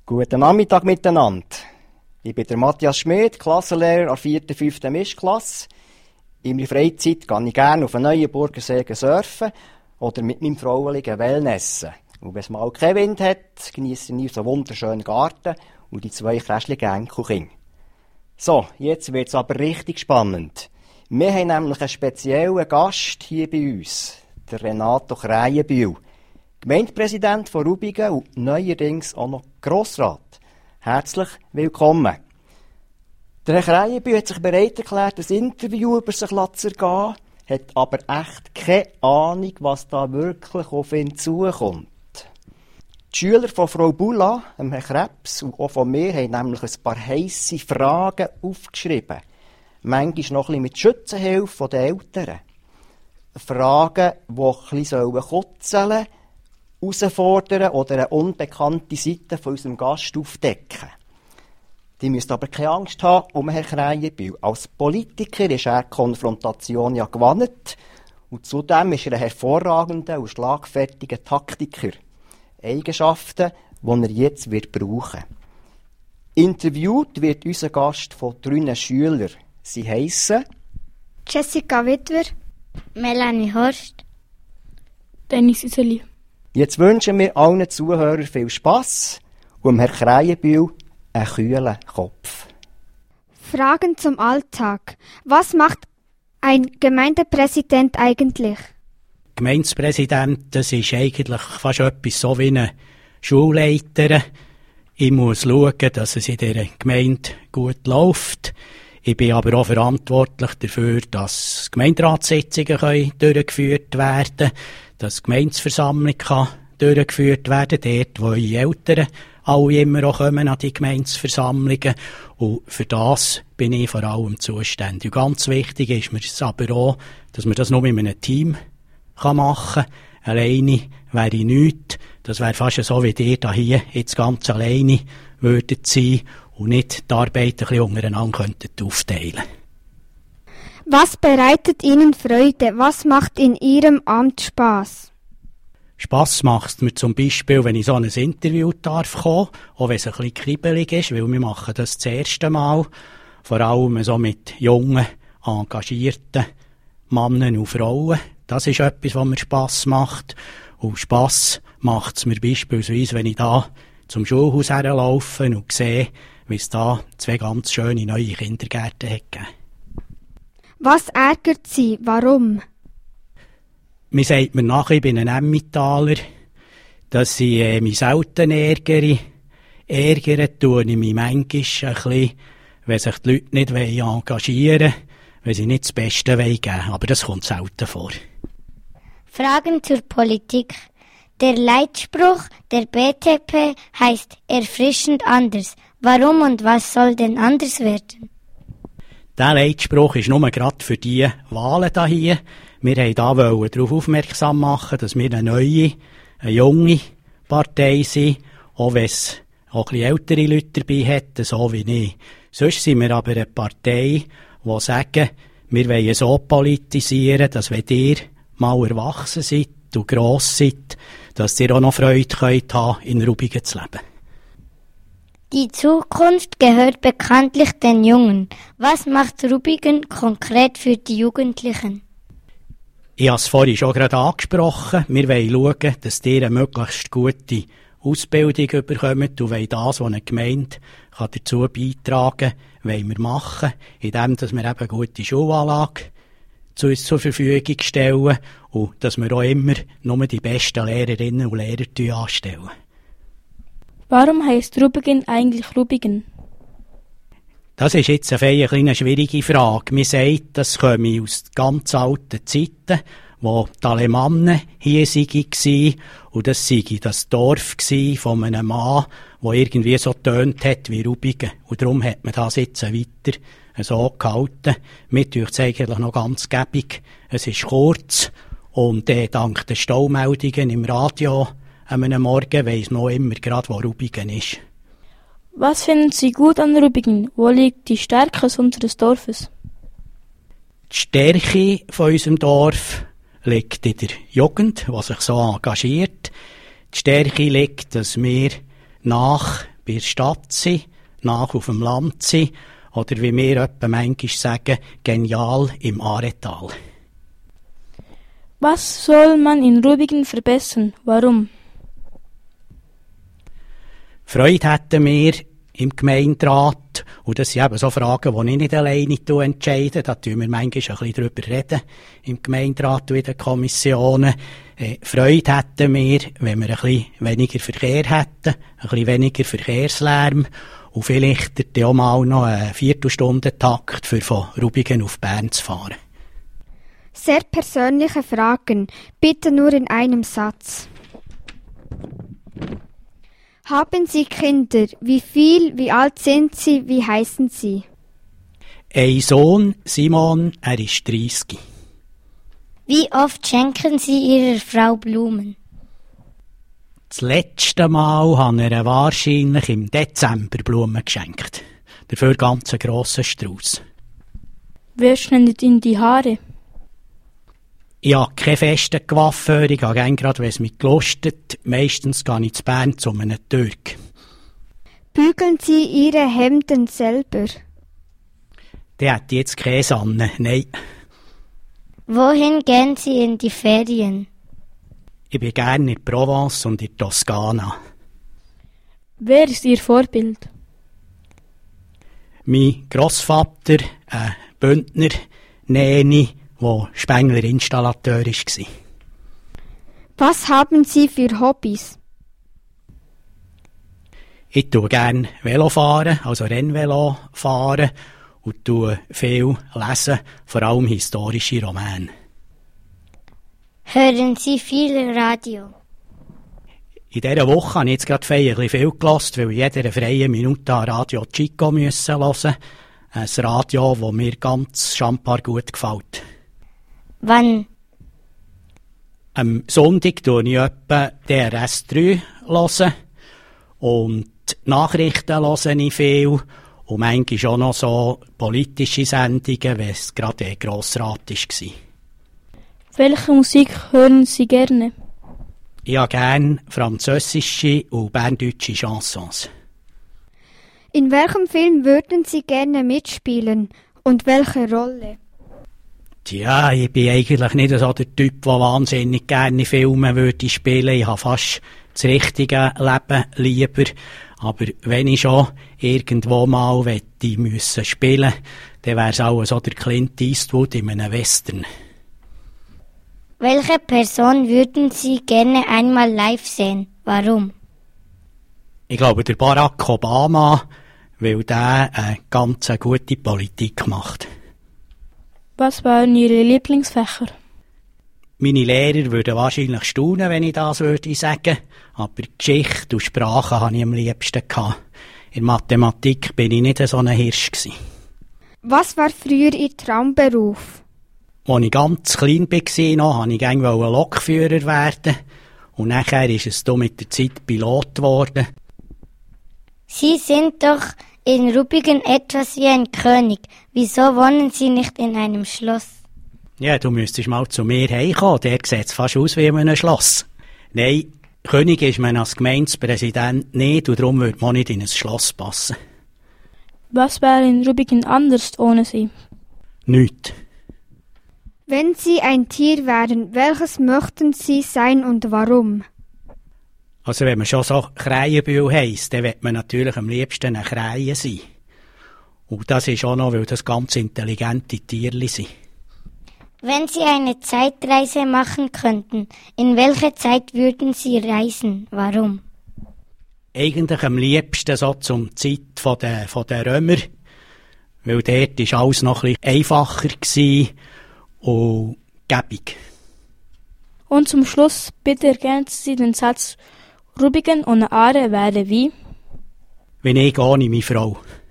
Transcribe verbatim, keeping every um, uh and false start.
Guten Nachmittag miteinander. Ich bin der Matthias Schmid, Klassenlehrer an der vierten und fünften Mischklasse. In meiner Freizeit gehe ich gerne auf einen Neuenburger See surfen oder mit meinem Frauchen Wellnessen. Und wenn es mal keinen Wind hat, genieße ich so einen wunderschönen Garten und die zwei kräschlichen Enkelkinder. So, jetzt wird es aber richtig spannend. Wir haben nämlich einen speziellen Gast hier bei uns, der Renato Krähenbühl, Gemeindepräsident von Rubigen und neuerdings auch noch Grossrat. Herzlich willkommen. Der Herr Krähenbühl hat sich bereit erklärt, ein Interview über sich zu ergehen, hat aber echt keine Ahnung, was da wirklich auf ihn zukommt. Die Schüler von Frau Bula, Herrn Krebs und auch von mir haben nämlich ein paar heisse Fragen aufgeschrieben. Manchmal noch ein bisschen mit Schützenhilfe der Eltern. Fragen, die ein bisschen kutzeln sollen, herausfordern oder eine unbekannte Seite von unserem Gast aufdecken. Die müsst aber keine Angst haben um Herrn Krähenbühl. Als Politiker ist er die Konfrontation ja gewandt und zudem ist er ein hervorragender und schlagfertiger Taktiker. Eigenschaften, die er jetzt wird brauchen. Interviewt wird unser Gast von drei Schülern. Sie heissen Jessica Wittwer, Melanie Horst, Dennis Iseli. Jetzt wünschen wir allen Zuhörern viel Spass und Herrn Krähenbühl einen kühlen Kopf. Fragen zum Alltag. Was macht ein Gemeindepräsident eigentlich? Gemeindepräsident, das ist eigentlich fast etwas so wie ein Schulleiter. Ich muss schauen, dass es in dieser Gemeinde gut läuft. Ich bin aber auch verantwortlich dafür, dass Gemeinderatssitzungen durchgeführt werden können, dass die Gemeindeversammlung kann durchgeführt werden kann, dort, wo die Eltern alle immer auch kommen an die Gemeindeversammlungen. Und für das bin ich vor allem zuständig. Und ganz wichtig ist mir es aber auch, dass man das nur mit einem Team machen kann. Alleine wäre ich nichts. Das wäre fast so, wie ihr hier jetzt ganz alleine würdet sein und nicht die Arbeit ein bisschen untereinander könntet aufteilen. Was bereitet Ihnen Freude? Was macht in Ihrem Amt Spass? Spass macht es mir zum Beispiel, wenn ich so ein Interview darf kommen, auch wenn es ein bisschen kribbelig ist, weil wir machen das das erste Mal, vor allem so mit jungen, engagierten Männern und Frauen. Das ist etwas, was mir Spass macht. Und Spass macht es mir beispielsweise, wenn ich da zum Schulhaus herlaufe und sehe, wie es da zwei ganz schöne neue Kindergärten hat gegeben. Was ärgert Sie? Warum? Man sagt mir nachher, ich bin ein Emmentaler, dass ich äh, mich selten ärgere. Ärgern tue ich mich manchmal ein bisschen, wenn sich die Leute nicht engagieren wollen, wenn sie nicht das Beste geben wollen. Aber das kommt selten vor. Fragen zur Politik. Der Leitspruch der B T P heißt erfrischend anders. Warum und was soll denn anders werden? Der Leitspruch ist nur gerade für die Wahlen hier. Wir wollten da darauf aufmerksam machen, dass wir eine neue, eine junge Partei sind, auch wenn es auch ein bisschen ältere Leute dabei hat, so wie ich. Sonst sind wir aber eine Partei, die sagen, wir wollen so politisieren, dass wenn ihr mal erwachsen seid und gross seid, dass ihr auch noch Freude könnt haben, in Rubigen zu leben. Die Zukunft gehört bekanntlich den Jungen. Was macht Rubigen konkret für die Jugendlichen? Ich habe es vorhin schon gerade angesprochen. Wir wollen schauen, dass ihr eine möglichst gute Ausbildung bekommt und wollen das, was eine Gemeinde kann dazu beitragen kann, wollen wir machen, indem wir eben eine gute Schulanlage zu uns zur Verfügung stellen und dass wir auch immer nur die besten Lehrerinnen und Lehrer anstellen. Warum heisst Rubigen eigentlich Rubigen? Das ist jetzt eine kleine schwierige Frage. Man sagt, das komme aus ganz alten Zeiten, wo die Alemannen hier waren. Und das sei das Dorf von einem Mann, der irgendwie so tönt hat wie Rubigen. Und darum hat man das jetzt weiter so gehalten. Mir tut es eigentlich noch ganz gäbig. Es ist kurz und äh, dank der Staumeldungen im Radio an einem Morgen weiss man immer gerade, wo Rubigen ist. Was finden Sie gut an Rubigen? Wo liegt die Stärke unseres Dorfes? Die Stärke von unserem Dorf liegt in der Jugend, die sich so engagiert. Die Stärke liegt, dass wir nach bei der Stadt sein, nach auf dem Land sein oder wie wir etwa manchmal sagen, genial im Aretal. Was soll man in Rubigen verbessern? Warum? Freude hätten wir im Gemeinderat, und das sind eben so Fragen, die ich nicht alleine entscheide, da tun wir manchmal ein bisschen drüber reden, im Gemeinderat und in den Kommissionen. Äh, Freude hätten wir, wenn wir ein bisschen weniger Verkehr hätten, ein bisschen weniger Verkehrslärm und vielleicht auch mal noch einen Viertelstundentakt für von Rubigen auf Bern zu fahren. Sehr persönliche Fragen, bitte nur in einem Satz. Haben Sie Kinder? Wie viel, wie alt sind sie, wie heißen sie? Ein Sohn, Simon, er ist dreissig. Wie oft schenken Sie Ihrer Frau Blumen? Das letzte Mal habe ich ihr wahrscheinlich im Dezember Blumen geschenkt. Dafür ganz einen grossen Strauß. Wer schneidet Ihnen die Haare? Ich habe keine festen Coiffeur, ich gehe gerade, wenn es mich gelustet. Meistens gehe ich zu Bern zu einem Türk. Bügeln Sie Ihre Hemden selber? Der hat jetzt keine Sonne, nein. Wohin gehen Sie in die Ferien? Ich bin gerne in Provence und in Toskana. Wer ist Ihr Vorbild? Mein Grossvater, ein Bündner, Näni, der Spengler-Installateur war. Was haben Sie für Hobbys? Ich tue gerne Velo fahren, also Rennvelo fahren und tue viel lesen, vor allem historische Romane. Hören Sie viel Radio? In dieser Woche habe ich jetzt gerade feierlich viel gehört, weil ich jede freie Minute an Radio Chico müssen hören. Ein Radio, das mir ganz schambar gut gefällt. Wann? Am Sonntag höre ich etwa D R S drei hören und die Nachrichten höre ich viel und manchmal auch noch so politische Sendungen, wenn es gerade ein Grossrat war. Welche Musik hören Sie gerne? Ich habe gerne französische und berndeutsche Chansons. In welchem Film würden Sie gerne mitspielen und welche Rolle? Tja, ich bin eigentlich nicht so der Typ, der wahnsinnig gerne Filme würde spielen. Ich habe fast das richtige Leben lieber. Aber wenn ich schon irgendwo mal wette müssen spielen, dann wäre es auch so der Clint Eastwood in einem Western. Welche Person würden Sie gerne einmal live sehen? Warum? Ich glaube, der Barack Obama, weil der eine ganz gute Politik macht. Was waren Ihre Lieblingsfächer? Meine Lehrer würden wahrscheinlich staunen, wenn ich das würde sagen. Aber Geschichte und Sprache hatte ich am liebsten gehabt. In Mathematik bin ich nicht so ein Hirsch gewesen. Was war früher Ihr Traumberuf? Als ich ganz klein war, wollte ich gerne Lokführer werden. Und nachher ist es da mit der Zeit Pilot geworden. Sie sind doch in Rubigen etwas wie ein König. Wieso wohnen Sie nicht in einem Schloss? Ja, du müsstest mal zu mir heimkommen. Der sieht fast aus wie in einem Schloss. Nein, König ist man als Gemeindepräsident nicht und darum würde man nicht in ein Schloss passen. Was wäre in Rubigen anders ohne Sie? Nichts. Wenn Sie ein Tier wären, welches möchten Sie sein und warum? Also wenn man schon so Krähenbühl heisst, dann will man natürlich am liebsten ein Krähe sein. Und das ist auch noch, weil das ganz intelligente Tierli sind. Wenn Sie eine Zeitreise machen könnten, in welche Zeit würden Sie reisen? Warum? Eigentlich am liebsten so zum Zeit von der, von der Römer, weil dort war alles noch ein bisschen einfacher gewesen und gäbig. Und zum Schluss bitte ergänzen Sie den Satz: Rubigen ohne Aare wäre wie? Wenn ich ohne meine Frau.